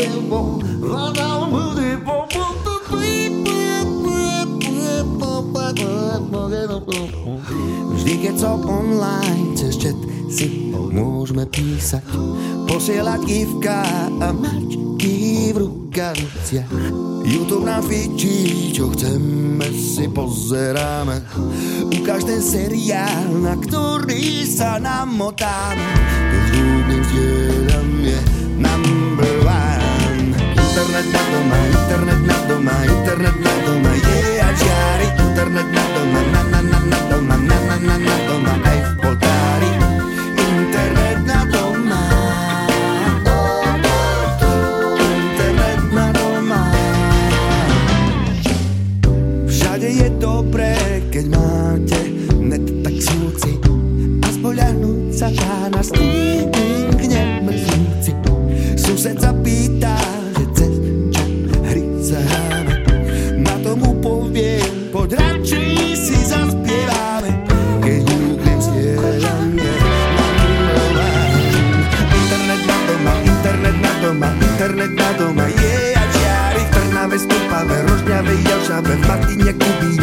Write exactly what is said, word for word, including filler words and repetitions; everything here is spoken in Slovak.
Vždy, keď som online, cez chat si môžeme písať, posielať gifka a mačky v rukaviciach. YouTube nám fičí, čo chceme si pozeráme. Ukáž ten seriál, na ktorý sa namotáme. Keď ľudím zdieľam je number one. Internet na doma, internet na doma, internet na doma, je a žiari. Internet na doma, na na na na doma, na na na na doma, aj v poltári. Internet na doma, internet na doma. Všade je dobré, keď máte net, tak súci a spoľahnúť sa dá na streaming nemrznúci. Sused sa pýta, že cez čo hry sa hráme, na tomu poviem, poď radšej si zaspievame. Keď húknem stieľam je number one. Internet na doma, internet na doma, internet na doma, je a čiari v Trnave, Stupave, Rožňave, Jelšave, v Martine, Kubíne,